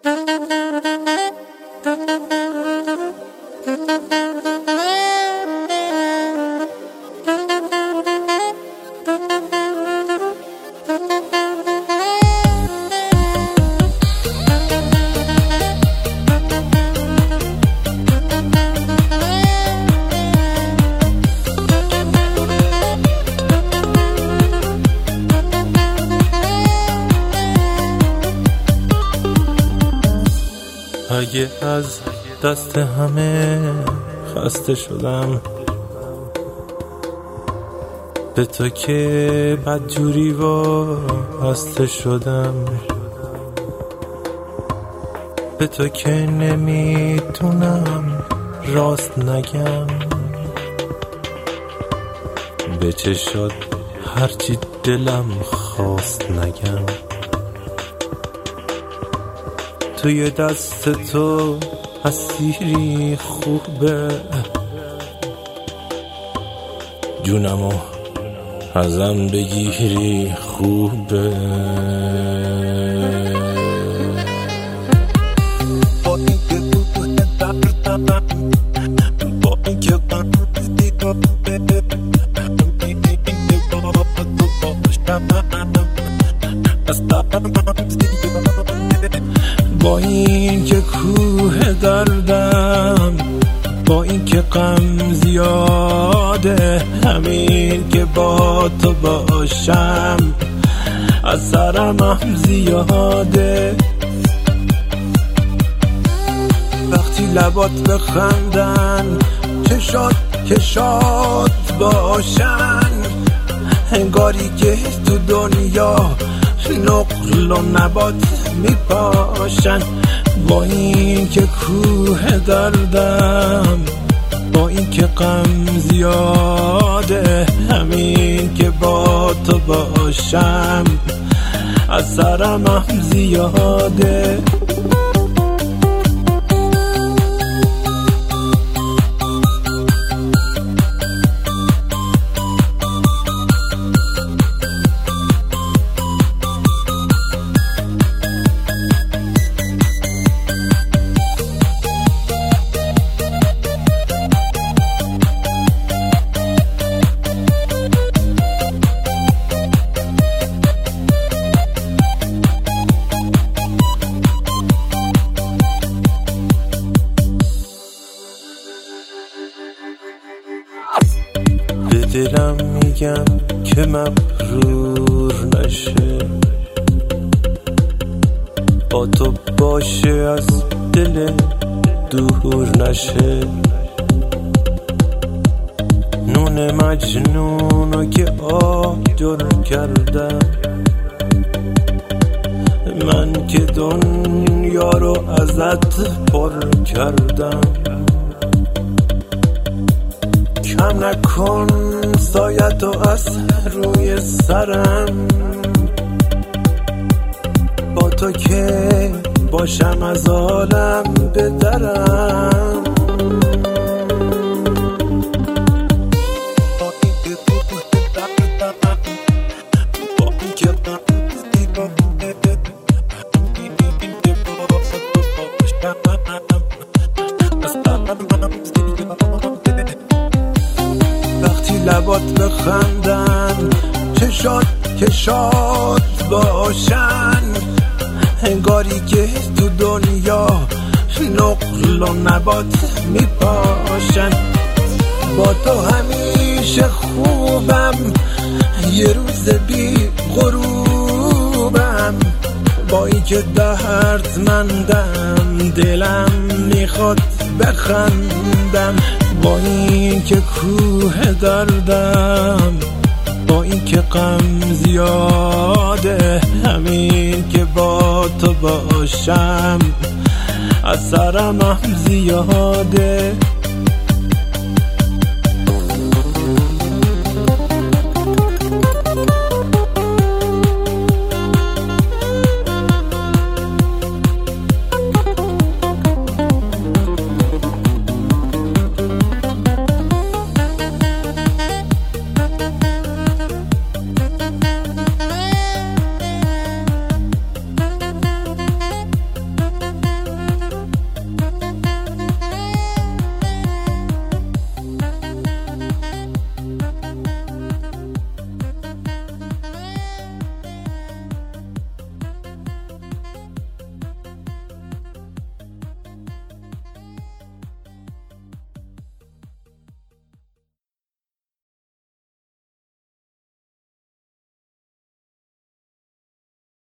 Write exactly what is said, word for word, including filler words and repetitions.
اگه از دست همه خسته شدم، به تو که بدجوری وابسته شدم، به تو که نمیتونم راست نگم، به چشات هرچی دلم خواست نگم. توی دست تو اسیری خوبه، جونمو ازم بگیری خوبه. با اینکه تو دردم، با اینکه من دیدم با این که کوه دردم، با این که غم زیاده، همین که با تو باشم از سرم هم زیاده. وقتی لبات بخندن، چشات که شاد باشن، انگاری که تو دنیا نقل و نبات میپاشن. با این که کوه دردم، با این که غم زیاده، همین که با تو باشم از سرم هم زیاده. به دلم میگم که مغرور نشه، با تو باشه از دل دور نشه. نون مجنونو که آجر کردم، من که دنیا رو ازت پر کردم. کم نکن سایتو از روی سرم، با تو که باشم از عالم بدرم. وقتی لبات بخندن، چشات که شاد باشن، انگاری که تو دنیا نقل و نبات میپاشن. با تو همیشه خوبم، یه روز بی غروبم، با این که دردمندم دلم میخواد بخندم. با این که کوه دردم، با این که غم زیاده، همین که با تو باشم از سرم هم زیاده.